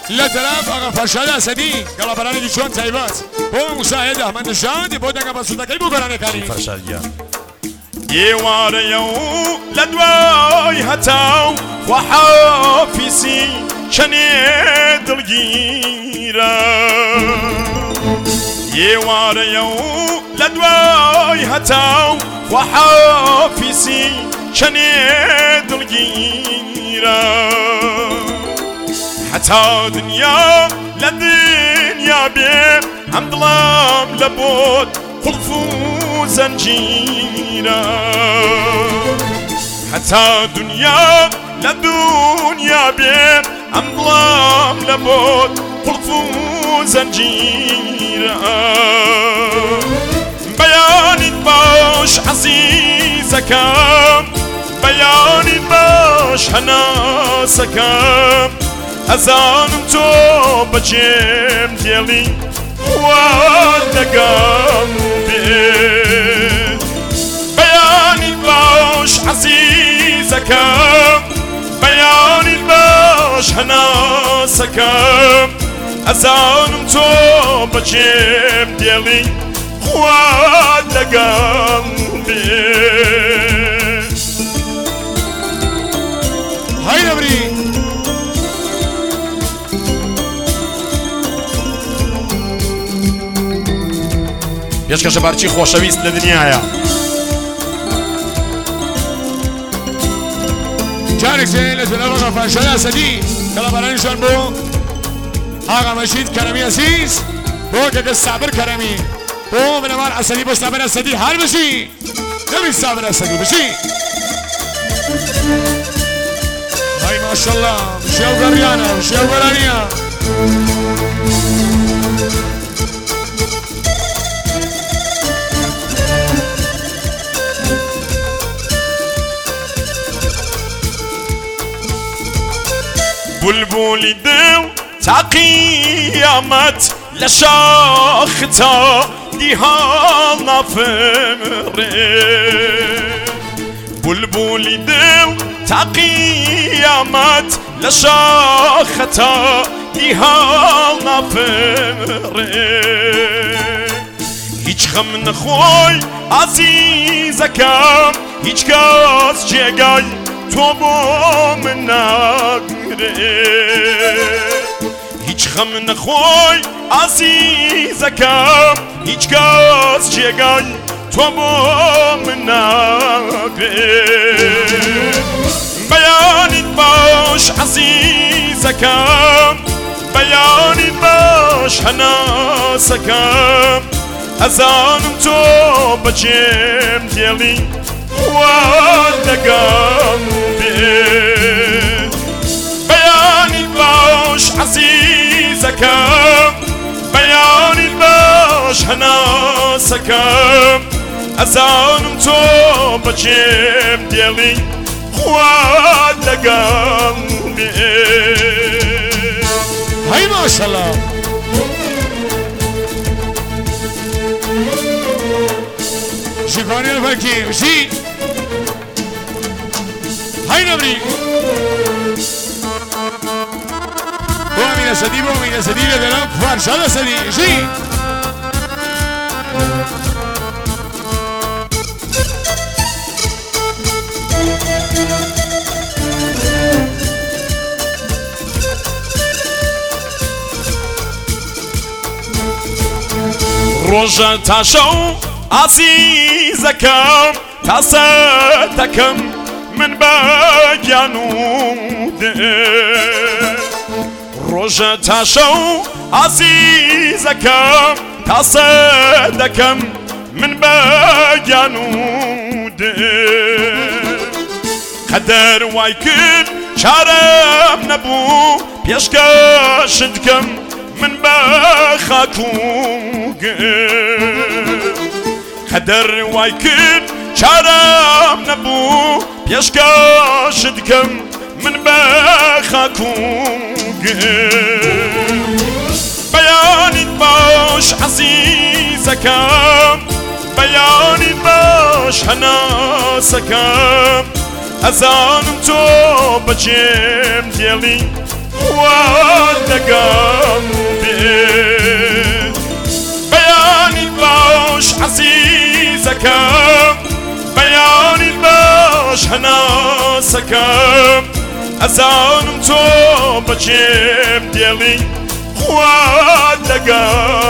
لا تلعب أغا فرشاد أسدي قال براني دي شون تايبات هو مساعد أحمد نشاد بودك بسوطة كيبو قراني كاري فرشاد يا يواريو لدواي هتاو وحافيسي شنيد الجيرة يواريو لدواي هتاو وحافيسي شنيد الجيرة حتى دنيا لدنيا بيه عم ظلام لبود خلفو زنجيرة حتى دنيا لدنيا بيه عم ظلام لبود خلفو زنجيرة بياني باش عزيزك بياني باش هناسك أزانم تو بجيم ديالي ودقام بيه بياني باش عزيزك بياني باش هناسك أزانم تو بجيم ديالي ودقام بيه هاي نبري پێشکەشە بارچی خۆشەویست لە دنیاە جارێک لە جەنابەغا فەرشاد ئەسەدی کەڵە بەرانیشان بۆ ئاغا مەشید کەرەمی ئەزیز بۆ کەکە سابر کەرەمی بۆ بنەمار ئەسەدی بۆ سابر ئەسەدی هەر بشی نەبی سابر ئەسەدی بشی های ماشەڵڵا بشی ئەو گەڕیانە بشی ئەو گەرانیە بلبلی دل تا قیامت لشاختا دیها نفره بلبلی دل تا قیامت لشاختا دیها نفره هیچ غم نخوی عزیزکم هیچ کس جگای تو با من نگره هیچ غم نخوی عزیزکم هیچ کس جگای تو با من نگره بیانید باش عزیزکم بیانید باش هناسکم ازانم تو بجیم دیلی ودقام بيه بياني باش عزيزكم بياني باش هناسكم أزانم تو بجيم ديالي ودقام بيه هاي ما شاء الله شكرا الفركي وشي هاي نبري ومن السديب ومن السديب لدلام فرشاد السديب شي روجا تاشو عزيزكم تاسدكم من بجانود روجا تاشو عزيزكم تصدكم من بجانود قدر وايكن شارم نبو بيشكشدكم من بخاكوك قدر وايكن شارم نبو بيشكشدكم من بخاكوك بياني باش عزيزكم بياني باش هناسكم أزانم تو بجيم ديالي ودقم بياني باش عزيزكم بياني باش هناسكم أزانم تو بجيب ديالي ودقم